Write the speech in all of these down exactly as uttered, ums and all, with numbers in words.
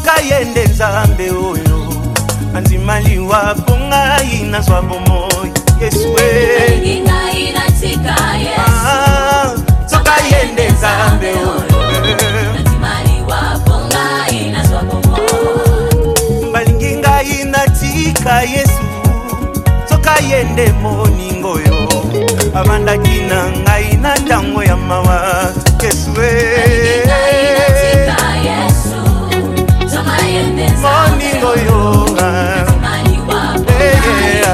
soka yende nzambe oyo anzimali waponga ina swabomo Yesu we ngai natika Yesu soka yende nzambe oyo anzimali waponga ina swabomo balingi ngai natika Yesu soka yende moningo yo abanda kina ngai na tango ya mawa Yesu we natika Yesu soka yende moningo yo anzimali waponga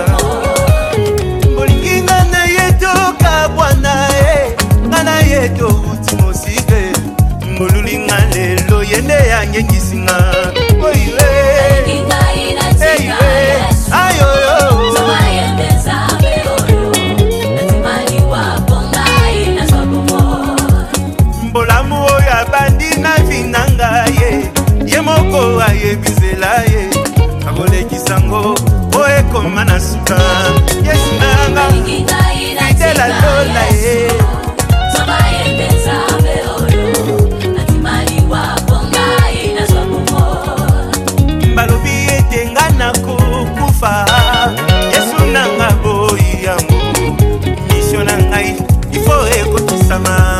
bolinginga na yetoka bwana e ngana yeto utimosike mbolulinga lelo yende yange ngisinga oiwe ngai natika Yesu ayoyo moko aye bizela ye abole kisango oe koma na suka Yesu nanga itela lola ye soba yembeza beoyo atimali waponga ina swabumo balobi etenga na kukufa Yesu nanga boyi yango mission na ngai ifo ekotisama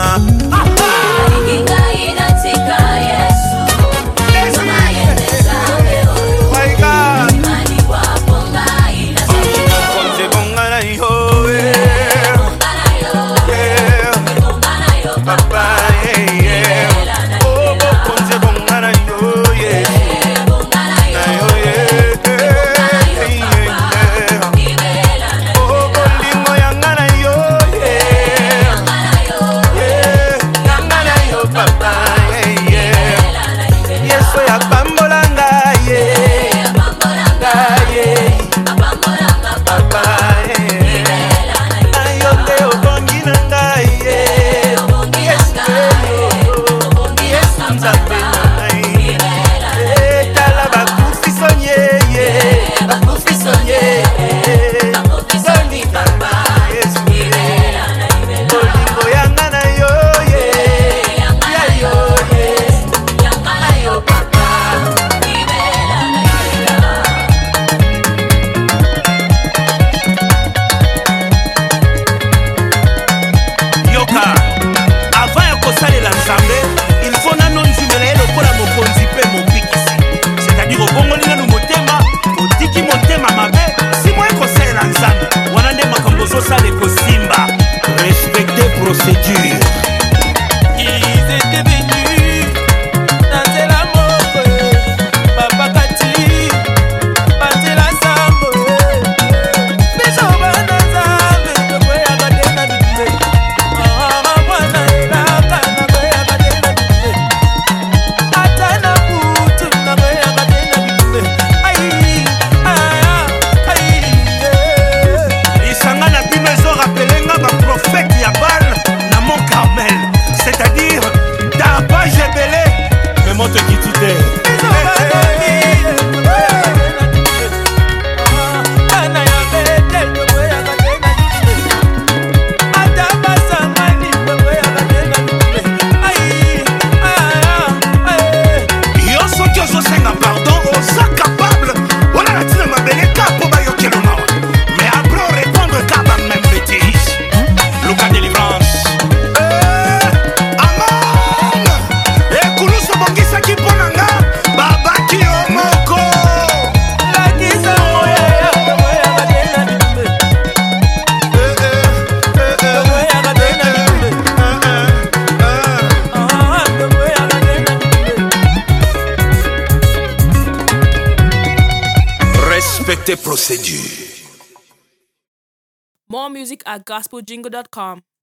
More music at gospel jingle dot com.